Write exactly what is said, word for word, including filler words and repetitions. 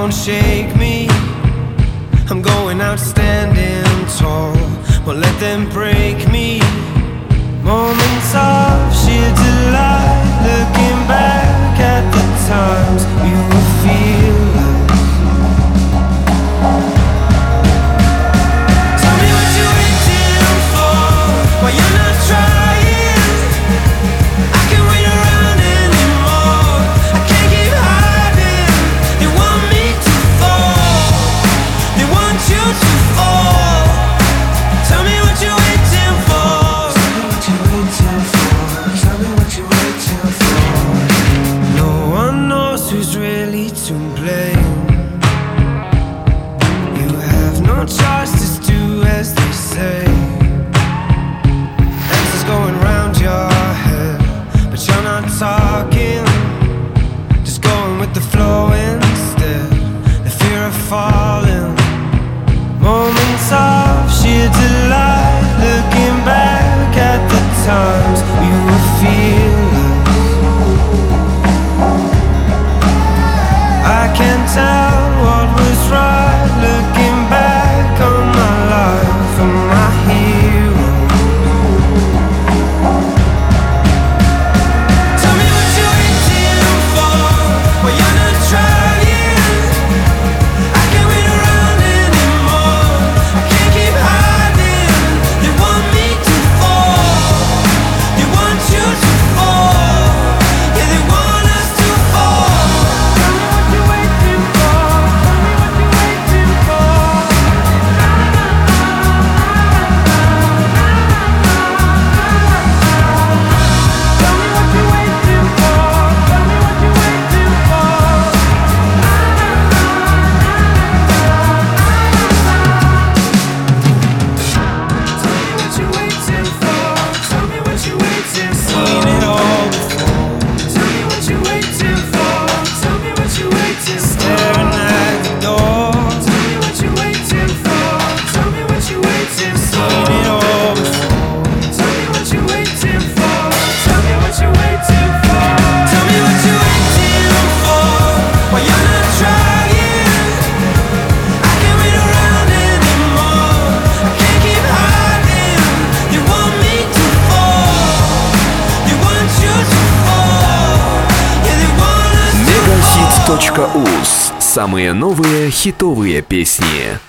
won't shake me. I'm going out standing tall. Won't let them break me. Moments of sheer delight, looking back at the times we were fearless. Tell me what you're waiting for, why you're not trying. I can't wait around anymore. I can't keep hiding. They want me to fall. They want you to fall. Tell me what you're waiting for. Who's really to blame? You have no choice, just do as they say. Answers going round your head, but you're not talking. Just going with the flow instead. The fear of falling. Moments of sheer delight, looking back at the times we were feeling. I can't tell what was right, looking back on my life and my hero. Tell me what you're waiting for, well you're not trying. I can't wait around anymore. I can't keep hiding. They want me to fall. They want you to fall. Yeah, they want us to fall. .uz. Самые новые хитовые песни.